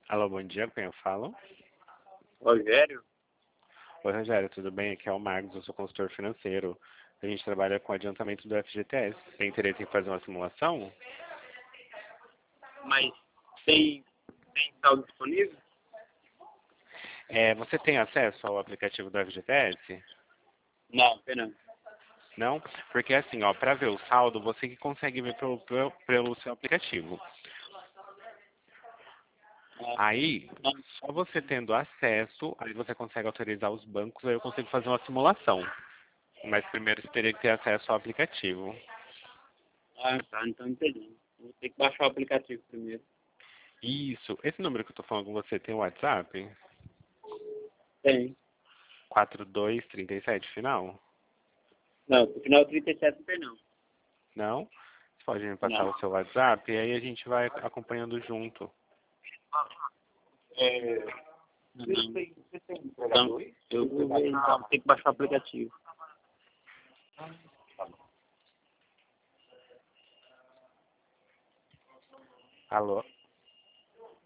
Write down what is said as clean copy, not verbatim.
Alô, bom dia, quem eu falo? Rogério? Oi, Rogério, tudo bem? Aqui é o Marcos, eu sou consultor financeiro. A gente trabalha com adiantamento do FGTS. Tem interesse em fazer uma simulação? Mas tem saldo disponível? Você tem acesso ao aplicativo do FGTS? Não, pena. Não? Porque assim, ó, para ver o saldo, você que consegue ver pelo seu aplicativo. Aí, só você tendo acesso, aí você consegue autorizar os bancos, aí eu consigo fazer uma simulação. Mas primeiro você teria que ter acesso ao aplicativo. Ah, tá, então entendi. Vou ter que baixar o aplicativo primeiro. Isso. Esse número que eu tô falando com você tem o WhatsApp? Tem. 4237 final? Não, no final 37 não tem não. Não? Você pode me passar Não. o seu WhatsApp e aí a gente vai acompanhando junto. Não. Então, eu vou ver, então, tem que baixar o aplicativo. Alô?